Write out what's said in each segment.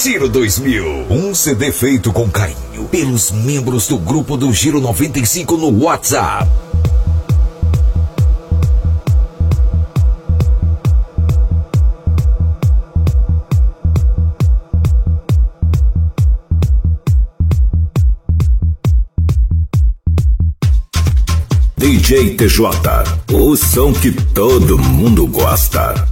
Giro 2000. Um CD feito com carinho pelos membros do grupo do Giro 95 no WhatsApp. DJ TJ, o som que todo mundo gosta.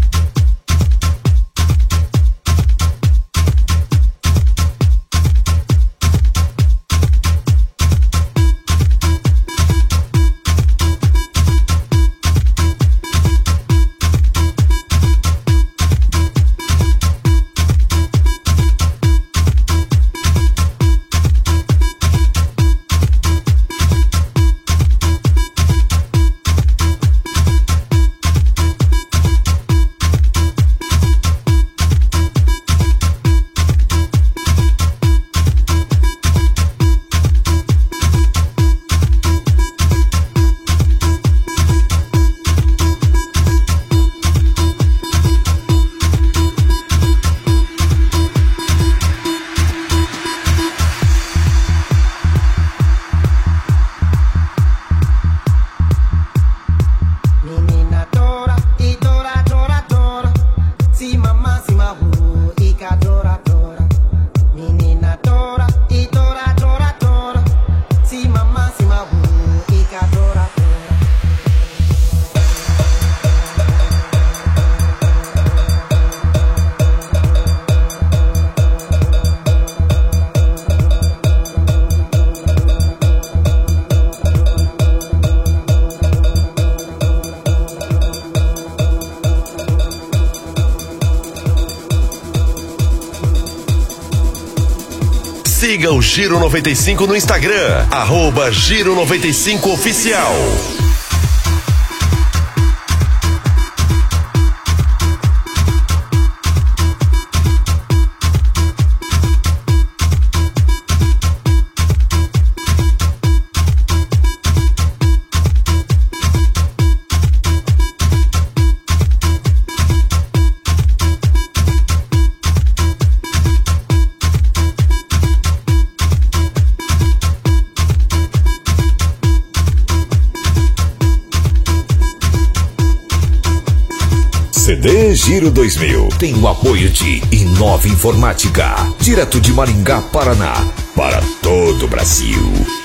Siga o Giro 95 no Instagram, @Giro 95 Oficial. CD Giro 2000 tem o apoio de Inova Informática, direto de Maringá, Paraná, para todo o Brasil.